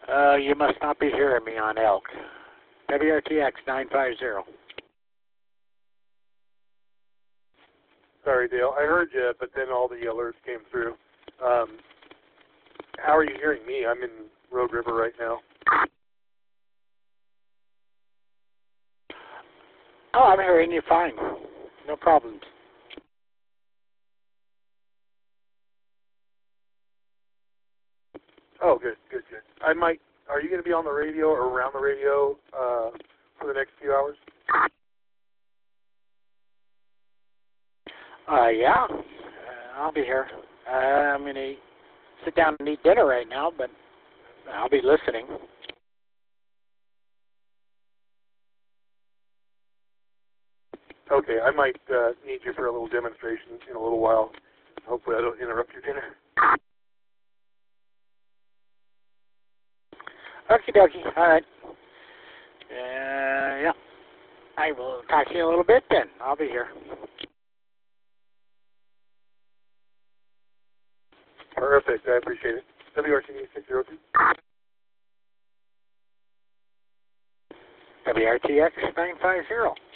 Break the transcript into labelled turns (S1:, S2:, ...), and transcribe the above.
S1: You must not be hearing me on Elk. WRTX 950.
S2: Sorry, Dale. I heard you, but then all the alerts came through. How are you hearing me? I'm in Rogue River right now.
S1: Oh, I'm hearing you fine. No problems.
S2: Oh, good. Are you going to be on the radio or around the radio for the next few hours?
S1: Yeah. I'll be here. I'm going to sit down and eat dinner right now, but I'll be listening.
S2: Okay, I might need you for a little demonstration in a little while. Hopefully I don't interrupt your dinner.
S1: Okie dokie. All right. Yeah. I will talk to you in a little bit then. I'll be here.
S2: Perfect. I appreciate it. WRTX 602.
S1: WRTX 950.